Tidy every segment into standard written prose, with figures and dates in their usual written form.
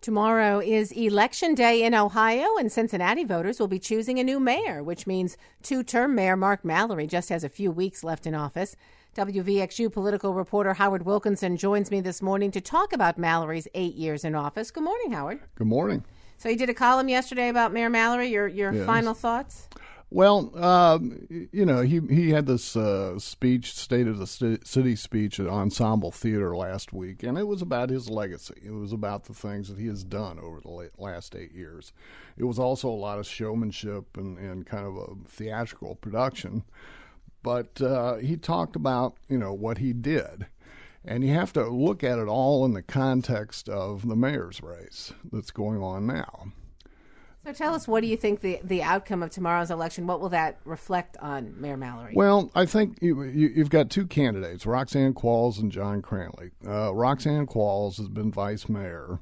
Tomorrow is Election Day in Ohio, and Cincinnati voters will be choosing a new mayor, which means two-term Mayor Mark Mallory just has a few weeks left in office. WVXU political reporter Howard Wilkinson joins me this morning to talk about Mallory's 8 years in office. Good morning, Howard. Good morning. So you did a column yesterday about Mayor Mallory. Your Yes. final thoughts? Well, he had this speech, State of the City speech at Ensemble Theater last week, and it was about his legacy. It was about the things that he has done over the last 8 years. It was also a lot of showmanship and kind of a theatrical production. But he talked about, what he did. And you have to look at it all in the context of the mayor's race that's going on now. So tell us, what do you think the outcome of tomorrow's election, what will that reflect on Mayor Mallory? Well, I think you've got two candidates, Roxanne Qualls and John Cranley. Roxanne Qualls has been vice mayor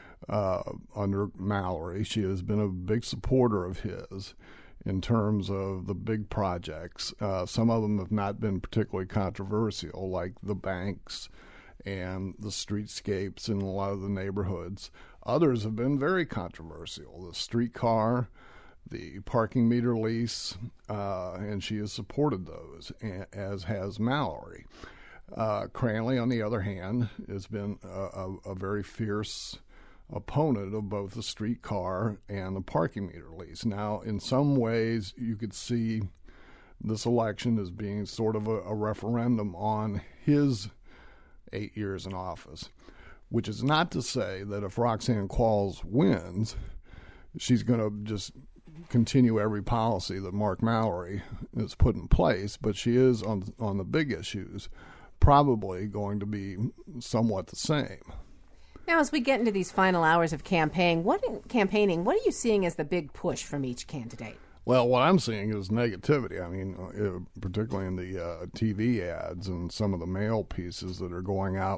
under Mallory. She has been a big supporter of his in terms of the big projects. Some of them have not been particularly controversial, like the banks and the streetscapes in a lot of the neighborhoods. Others have been very controversial. The streetcar, the parking meter lease, and she has supported those, as has Mallory. Cranley, on the other hand, has been a very fierce opponent of both the streetcar and the parking meter lease. Now, in some ways, you could see this election as being sort of a referendum on his 8 years in office, which is not to say that if Roxanne Qualls wins, she's going to just continue every policy that Mark Mallory has put in place, but she is, on the big issues, probably going to be somewhat the same. Now, as we get into these final hours of campaigning, what are you seeing as the big push from each candidate? Well, what I'm seeing is negativity. I mean, particularly in the TV ads and some of the mail pieces that are going out.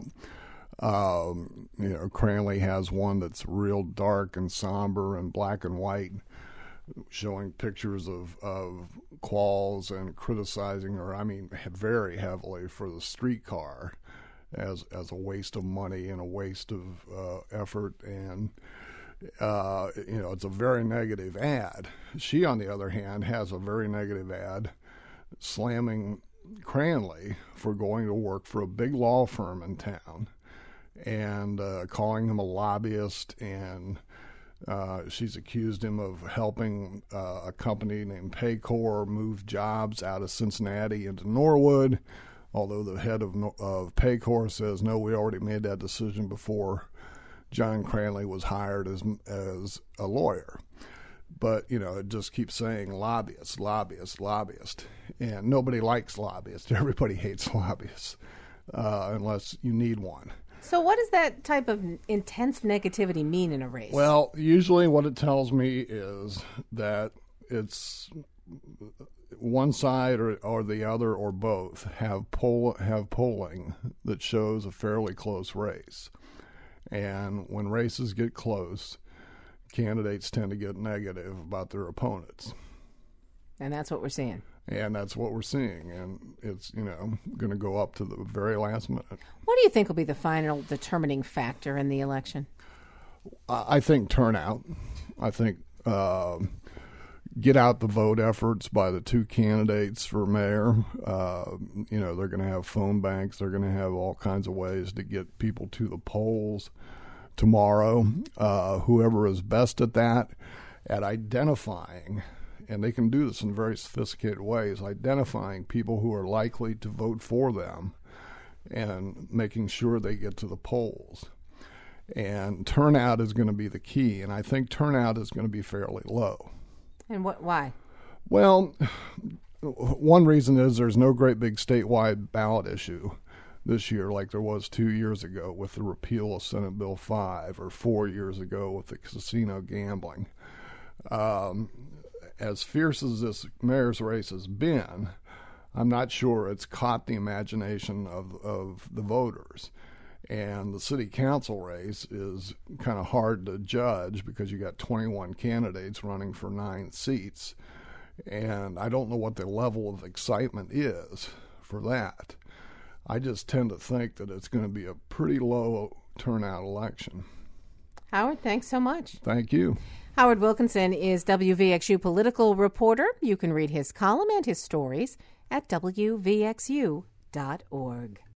Cranley has one that's real dark and somber and black and white, showing pictures of Qualls and criticizing her, very heavily for the streetcar as a waste of money and a waste of effort, and it's a very negative ad. She, on the other hand, has a very negative ad slamming Cranley for going to work for a big law firm in town and calling him a lobbyist, and she's accused him of helping a company named Paycor move jobs out of Cincinnati into Norwood, although the head of Paycor says, no, we already made that decision before John Cranley was hired as a lawyer. But, it just keeps saying lobbyist, lobbyist, lobbyist. And nobody likes lobbyists. Everybody hates lobbyists unless you need one. So what does that type of intense negativity mean in a race? Well, usually what it tells me is that it's one side or the other or both have polling that shows a fairly close race. And when races get close, candidates tend to get negative about their opponents. And that's what we're seeing. And that's what we're seeing. And it's, going to go up to the very last minute. What do you think will be the final determining factor in the election? I think turnout. I think get out the vote efforts by the two candidates for mayor. They're going to have phone banks. They're going to have all kinds of ways to get people to the polls tomorrow. Whoever is best at that, at identifying, and they can do this in very sophisticated ways, identifying people who are likely to vote for them and making sure they get to the polls. And turnout is going to be the key, and I think turnout is going to be fairly low. And why? Well, one reason is there's no great big statewide ballot issue this year like there was 2 years ago with the repeal of Senate Bill 5 or 4 years ago with the casino gambling. As fierce as this mayor's race has been, I'm not sure it's caught the imagination of the voters. And the city council race is kind of hard to judge because you got 21 candidates running for 9 seats. And I don't know what the level of excitement is for that. I just tend to think that it's going to be a pretty low turnout election. Howard, thanks so much. Thank you. Howard Wilkinson is WVXU political reporter. You can read his column and his stories at WVXU.org.